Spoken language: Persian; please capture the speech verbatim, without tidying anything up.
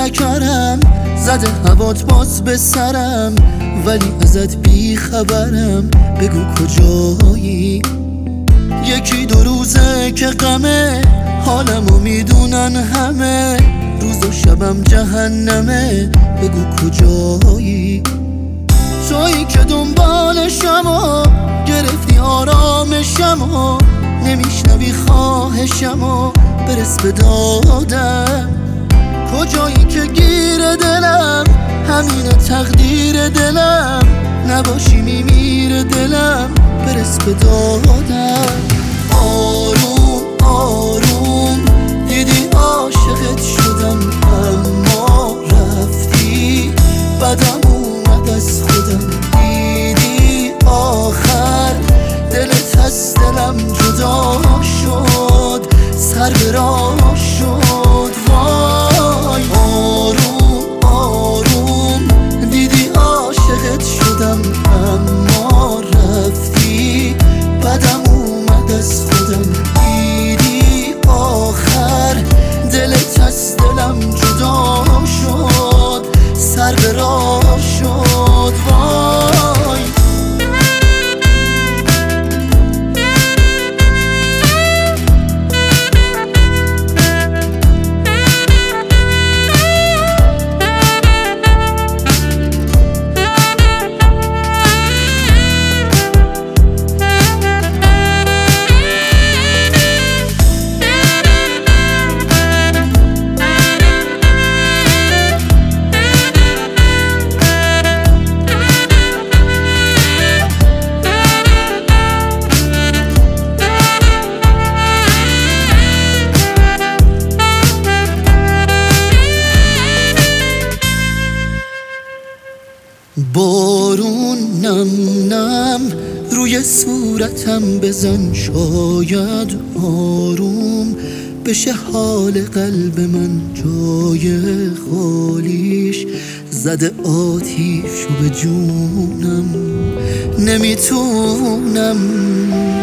نکرم، زده هوات باز به سرم، ولی ازت بی خبرم. بگو کجایی؟ یکی دو روزه که غمه، حالمو میدونن همه، روز و شبم جهنمه. بگو کجایی؟ تویی که دنبالشم و گرفتی آرامشم و نمیشنوی خواهشم و برس به دادم. کجایی که گیر دلم، همین تقدیر دلم، نباشی میمیر دلم، برس به دادم. آروم آروم دیدی عاشقت شدم، اما رفتی بدم اومد از خودم. دیدی آخر دلت از دلم جدا شد، سر به راه شد. وای آروم آروم دیدی عاشقت شدم، اما رفتی بدم اومد از خودم. دیدی آخر دلت از دلم جدا شد، سر به راه شد. وای بارون نم نم روی صورتم بزن، شاید آروم بشه حال قلب من. جای خالیش زده آتیشو به جونم، نمیتونم